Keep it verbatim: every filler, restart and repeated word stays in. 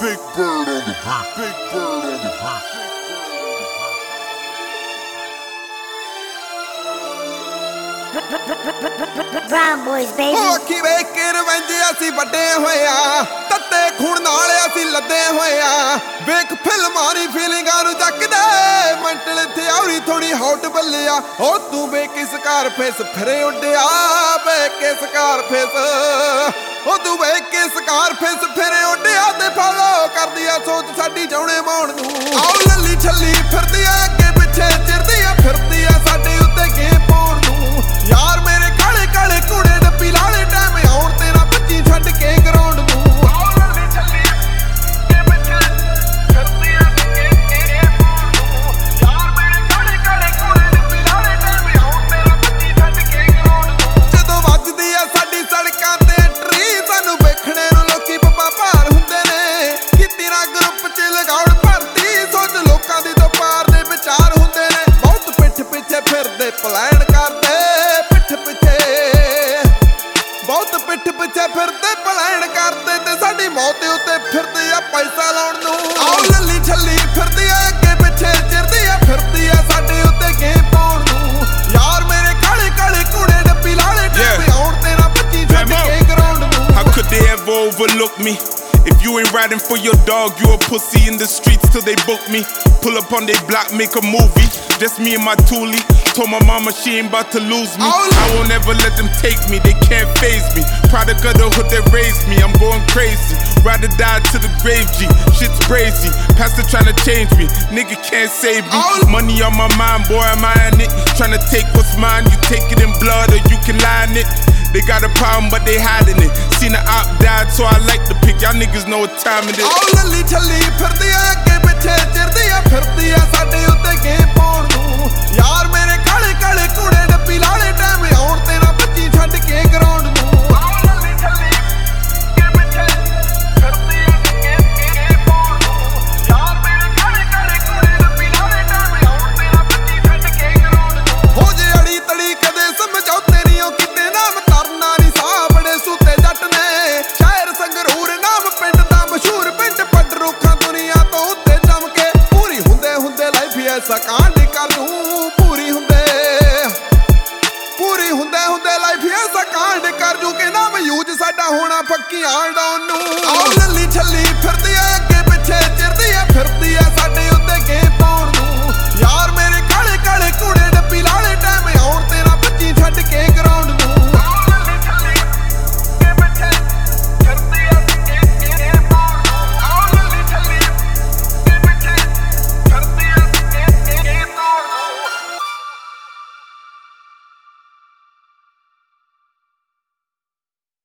Big Bird on the beat. Big Bird on the beat. Brown boys, baby. ਹੋ ਅੱਖੀ ਵੇਖ ਕੇ ਰਵੰਜੇ ਅਸੀਂ ਵੱਡੇ ਹੋਏ ਆ, ਤੱਤੇ ਖੂਨ ਨਾਲ ਅਸੀਂ ਲੱਦੇ ਹੋਏ ਆ। ਵੇਖ ਫਿਲਮਾਂ ਦੀ ਫੀਲਿੰਗਾਂ ਨੂੰ ਚੱਕਦੇ ਮੈਂਟਲ ਥਿਉਰੀ ਥੋੜੀ ਹੌਟ ਬੱਲਿਆ। ਹੋ ਤੂੰ ਵੇਖ ਕੇ ਸਕਾਰਫੇਸ ਫਿਰੇ ਉੱਡਿਆ, ਵੇਖ ਕੇ ਸਕਾਰਫੇਸ। ਹੋ ਤੂੰ ਵੇਖ ਕੇ ਸਕਾਰਫੇਸ ਫਿਰੇ ਉੱਡਿਆ ਤੇ ਫਾਲੋ ਕਰਦੀ ਆ ਸੋਚ ਸਾਡੀ ਜਾਉਣੇ ਮਾਉਣ ਨੂੰ। ਆਓ ਲੱਲੀ ਛੱਲੀ ਫਿਰਦੀ ਆ ਅੱਗੇ ਪਿੱਛੇ ਚਿਰਦੀ ਆ, ਫਿਰਦੀ ਆ ਸਾਡੇ ਉੱਤੇ ਗੇਮ ਪਾਉਣ ਨੂੰ। ਯਾਰ ਮੇਰੇ ਕਾਲੇ ਕਾਲੇ ਘੋੜੇ ਡੱਬੀ ਲਾਲੇ ਟਾਈਮ ਆਉਣ ਤੇਰਾ ਬੱਚੀ ਛੱਡ ਕੇ ਗਰਾਊਂਡ ਨੂੰ। ਆਓ ਲੱਲੀ ਛੱਲੀ ਅੱਗੇ ਪਿੱਛੇ ਫਿਰਦੀ ਆ ਅੱਗੇ ਗੇਮ ਪਾਉਣ ਨੂੰ। ਯਾਰ ਮੇਰੇ ਕਾਲੇ ਕਾਲੇ ਘੋੜੇ ਡੱਬੀ ਲਾਲੇ ਟਾਈਮ ਆਉਣ ਤੇਰਾ ਬੱਚੀ ਛੱਡ ਕੇ ਗਰਾਊਂਡ ਨੂੰ। ਜਦੋਂ ਵੱਜਦੀ ਆ ਸਾਡੀ ਸੜਕਾਂ ਤੇ ਐਂਟਰੀ, ਸਾਨੂੰ ਵੇਖਣੇ ਨੂੰ ਲੋਕੀ ਪੱਪਾ ਭਾਰ ਹੁੰਦੇ ਨੇ। ਕੀਤੀ ਨਾ ਗਰੁੱਪ ਚ ਲਗਾਉਣ ਭਰਤੀ, ਸੋਚ ਲੋਕਾਂ ਦੀ ਤੋਂ ਪਾਰ ਦੇ ਵਿਚਾਰ ਹੁੰਦੇ ਨੇ। ਬਹੁਤ ਪਿੱਠ ਪਿੱਛੇ ਫਿਰਦੇ ਪਲਾਨ ਕਰਦੇ, ਪਿੱਠ ਪਿੱਛੇ ਬਹੁਤ ਪਿੱਠ ਪਿੱਛੇ ਫਿਰਦੇ ਪਲਾਨ ਕਰਦੇ ਤੇ ਸਾਡੀ ਮੌਤ ਉੱਤੇ ਫਿਰਦੇ ਆ ਪੈਸਾ ਲਾਉਣ ਨੂੰ। ਆਓ ਲੱਲੀ ਛੱਲੀ ਫਿਰਦੀ ਆ ਅੱਗੇ ਪਿੱਛੇ ਚਿਰਦੀ ਆ, ਫਿਰਦੀ ਆ ਸਾਡੇ ਉੱਤੇ ਗੇਮ ਪਾਉਣ ਨੂੰ। ਯਾਰ ਮੇਰੇ ਕਾਲੇ ਕਾਲੇ ਘੋੜੇ ਡੱਬੀ ਲਾਲੇ ਟਾਈਮ ਆਉਣ ਤੇਰਾ ਬੱਚੀ ਛੱਡ ਕੇ ਗਰਾਊਂਡ ਨੂੰ। How could they ever overlook me? If you ain't riding for your dog, you a pussy in the streets till they book me. Pull up on they block, make a movie. Just me and my toolie. Told my mama she ain't about to lose me. I won't ever let them take me, they can't faze me. Product of the hood that raised me, I'm going crazy. Rather die to the grave, G. Shit's crazy. Pastor tryna change me, nigga can't save me. Money on my mind, boy, I'm eyeing it. Tryna take what's mine, you take it in blood or you can line it. They got a problem, but they hiding it. Seen the op died, so I like the pick. Y'all niggas know what time it is. ਆਓ ਲੱਲੀ ਛੱਲੀ ਫਿਰਦੀ ਆ ਅੱਗੇ ਪਿੱਛੇ ਚਿਰਦੀ ਆ, ਫਿਰਦੀ ਆ ਸਾਡੇ ਉੱਤੇ ਗੇਮ ਪਾਉਣ ਨੂੰ। ਯਾਰ ਮੇਰੇ ਕਾਲੇ ਕਾਲੇ ਘੋੜੇ ਡੱਬੀ ਲਾਲੇ ਟਾਈਮ ਆਉਣ ਤੇਰਾ ਬੱਚੀ ਛੱਡ ਕੇ ਗਰਾਊਂਡ ਨੂੰ। ਆਓ ਲੱਲੀ ਛੱਲੀ ਅੱਗੇ ਪਿੱਛੇ ਫਿਰਦੀ ਆ ਗੇਮ ਪਾਉਣ ਨੂੰ। ਯਾਰ ਮੇਰੇ ਕਾਲੇ ਕਾਲੇ ਘੋੜੇ ਡੱਬੀ ਲਾਲੇ ਟਾਈਮ ਆਉਣ ਤੇਰਾ ਬੱਚੀ ਛੱਡ ਕੇ ਗਰਾਊਂਡ ਨੂੰ। ਹੋ ਜੇ ਅੜੀ ਤੜੀ ਕਦੇ ਸਮਝੌਤੇ ਨਹੀਂ ਉਹ ਕਿਤੇ ਨਾਮ ਕਰਨਾ ਨਹੀਂ ਸਾਹ ਬੜੇ ਸੁੱਤੇ ਜੱਟ ਨੇ। ਸ਼ਹਿਰ ਸੰਗਰੂਰ ਨਾਮ ਪਿੰਡ ਦਾ ਮਸ਼ਹੂਰ, ਪਿੰਡ ਪੱਟ ਰੁੱਖਾਂ ਦੁਨੀਆ ਤੋਂ ਉੱਤੇ ਜੰਮ ਕੇ ਪੂਰੀ ਹੁੰਦੇ ਹੁੰਦੇ ਲਾਈਫ ਐਸਾ